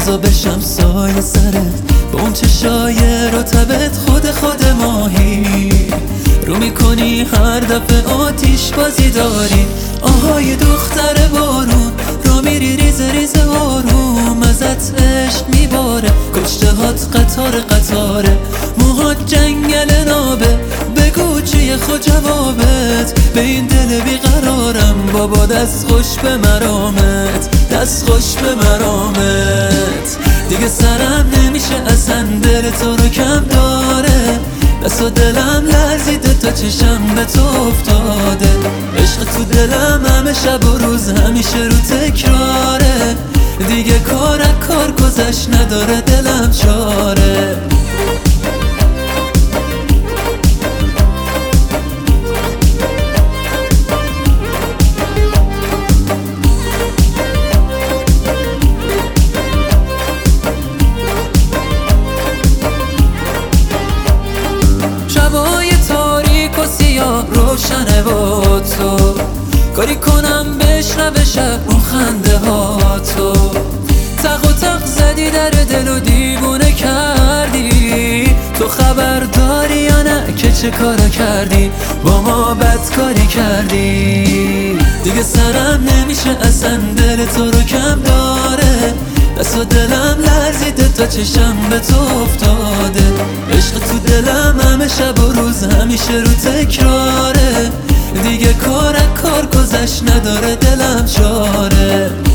بزا بشم سایه سرت، با اون چشای رطبت خود ماهی رو میکنی هر دفعه آتیش بازی داری. آهای دختر بارون را میری ریز آروم، ازت عشق میباره کشته هات قطاره، موهات جنگل نابه، بگو چیه خود جوابت به این دل بیقرارم. بابا دست خوش به مرامت، دست خوش به مرامت. دیگه سرم نمیشه اصلا دل تو رو کم داره، دست و دلم لرزیده تا چشم به تو افتاده. عشق تو دلم همه شب و روز همیشه رو تکراره، دیگه کار گذشت نداره دلم چاره. شبای تاریک و سیاه روشنه با تو، کاری کنم بشنوه شب اون خنده ها تو. تق زدی در دل و دیوونه کردی، تو خبر داری یا نه که چه کارا کردی؟ با ما بدکاری کردی. دیگه سرم نمیشه اصلا دل تو رو کم داره، دست و دلم لرزیده تا چشم به تو افتاده. عشق تو دلم همه شب و روز همیشه رو تکراره، دیگه کار گذشت نداره دلم چاره.